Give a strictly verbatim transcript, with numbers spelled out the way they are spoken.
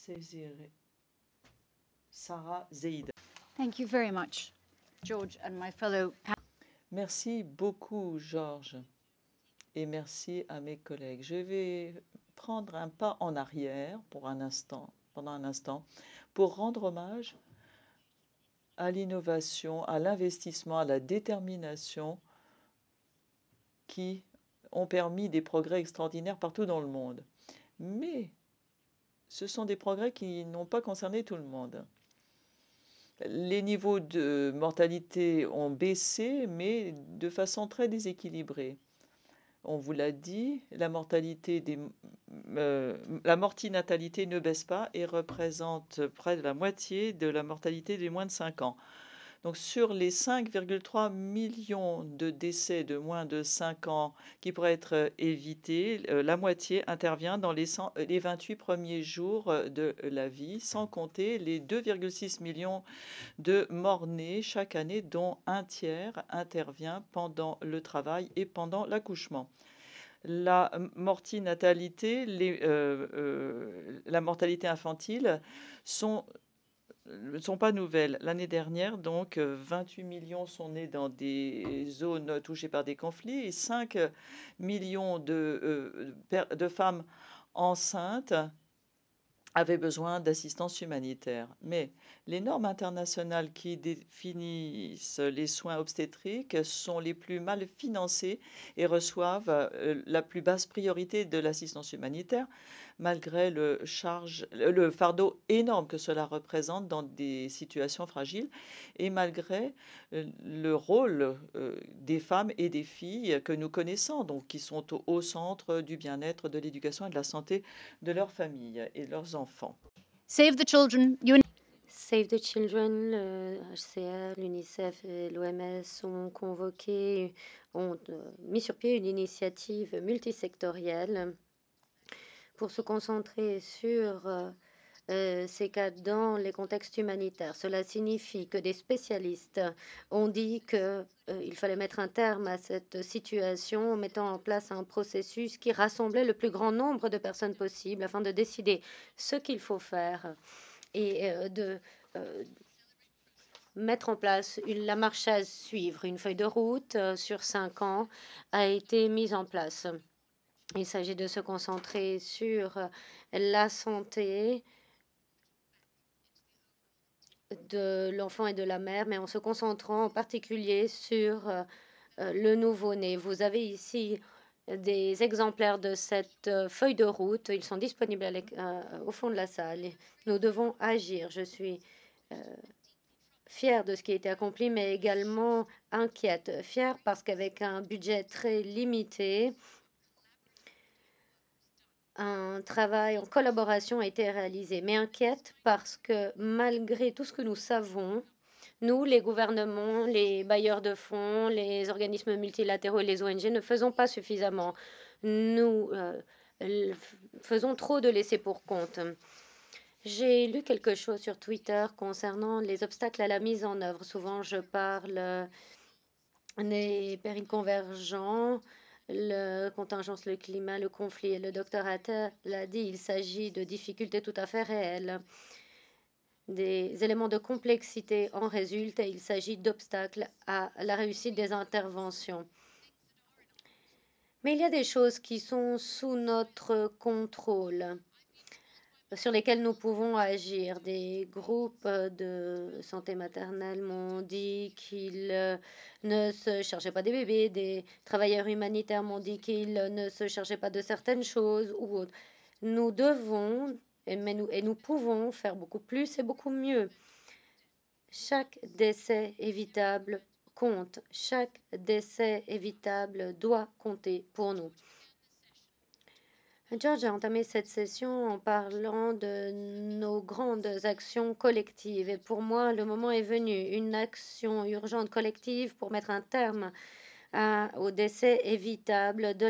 saisir Sarah Zeid. Thank you very much, George and my fellow. Merci beaucoup, Georges, et merci à mes collègues. Je vais prendre un pas en arrière pour un instant, pendant un instant, pour rendre hommage à l'innovation, à l'investissement, à la détermination qui ont permis des progrès extraordinaires partout dans le monde. Mais ce sont des progrès qui n'ont pas concerné tout le monde. Les niveaux de mortalité ont baissé, mais de façon très déséquilibrée. On vous l'a dit, la mortalité des, euh, la mortinatalité ne baisse pas et représente près de la moitié de la mortalité des moins de cinq ans. Donc sur les cinq virgule trois millions de décès de moins de cinq ans qui pourraient être évités, euh, la moitié intervient dans les, cent, les vingt-huit premiers jours de la vie, sans compter les deux virgule six millions de morts-nés chaque année, dont un tiers intervient pendant le travail et pendant l'accouchement. La mortinatalité, les, euh, euh, la mortalité infantile sont ne sont pas nouvelles. L'année dernière, donc, vingt-huit millions sont nés dans des zones touchées par des conflits et cinq millions de, euh, de femmes enceintes avaient besoin d'assistance humanitaire. Mais les normes internationales qui définissent les soins obstétriques sont les plus mal financées et reçoivent la plus basse priorité de l'assistance humanitaire, malgré le, charge, le fardeau énorme que cela représente dans des situations fragiles et malgré le rôle des femmes et des filles que nous connaissons, donc qui sont au, au centre du bien-être, de l'éducation et de la santé de leurs familles et de leurs enfants. Save the Children, Save the Children, le H C R, l'UNICEF et l'O M S ont convoqué, ont euh, mis sur pied une initiative multisectorielle pour se concentrer sur euh, euh, ces cas dans les contextes humanitaires. Cela signifie que des spécialistes ont dit qu'il euh, fallait mettre un terme à cette situation en mettant en place un processus qui rassemblait le plus grand nombre de personnes possible afin de décider ce qu'il faut faire et euh, de euh, mettre en place une, la marche à suivre. Une feuille de route euh, sur cinq ans a été mise en place. Il s'agit de se concentrer sur euh, la santé de l'enfant et de la mère, mais en se concentrant en particulier sur euh, euh, le nouveau-né. Vous avez ici des exemplaires de cette euh, feuille de route. Ils sont disponibles à euh, au fond de la salle. Nous devons agir. Je suis euh, fière de ce qui a été accompli, mais également inquiète. Fière parce qu'avec un budget très limité, un travail en collaboration a été réalisé, mais inquiète parce que malgré tout ce que nous savons, nous, les gouvernements, les bailleurs de fonds, les organismes multilatéraux et les O N G ne faisons pas suffisamment. Nous euh, faisons trop de laissés pour compte. J'ai lu quelque chose sur Twitter concernant les obstacles à la mise en œuvre. Souvent, je parle des périls convergents, le contingence, le climat, le conflit. Et le docteur Atta l'a dit, il s'agit de difficultés tout à fait réelles. Des éléments de complexité en résultent et il s'agit d'obstacles à la réussite des interventions. Mais il y a des choses qui sont sous notre contrôle, sur lesquelles nous pouvons agir. Des groupes de santé maternelle m'ont dit qu'ils ne se chargeaient pas des bébés, des travailleurs humanitaires m'ont dit qu'ils ne se chargeaient pas de certaines choses ou autres. Nous devons, et, mais nous, et nous pouvons faire beaucoup plus et beaucoup mieux. Chaque décès évitable compte. Chaque décès évitable doit compter pour nous. George a entamé cette session en parlant de nos grandes actions collectives. Et pour moi, le moment est venu. Une action urgente collective pour mettre un terme à, au décès évitable de